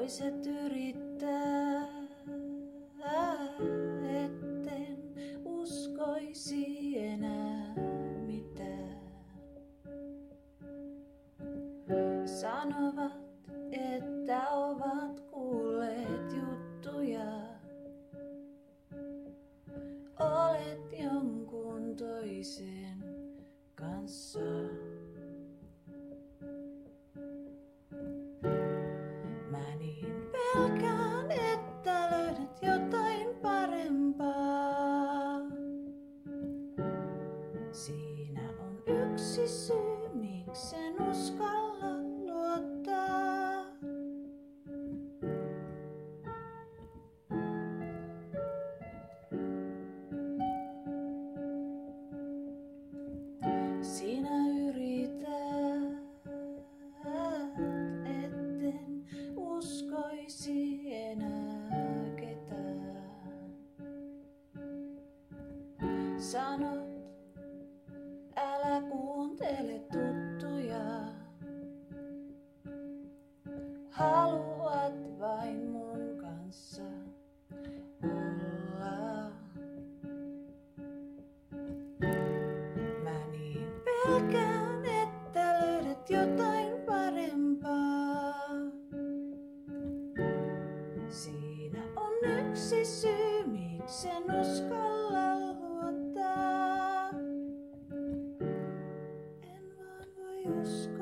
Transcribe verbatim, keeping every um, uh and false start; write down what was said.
Toiset yrittää, etten uskoisi enää mitään. Sanovat, että ovat kuulleet juttuja. Olet jonkun toisen kanssa. Mä niin pelkään, että löydät jotain parempaa. Siinä on yksi syy, miksen uskalla luottaa. Sinä yrität, etten uskoisi enää ketään. Sanot, älä kuuntele tuttuja. Haluat vain mun kanssa olla. Mä niin pelkään, että löydät jotain parempaa. Siinä on yksi syy, miksen uskalla luottaa. En vaan voi uskoa.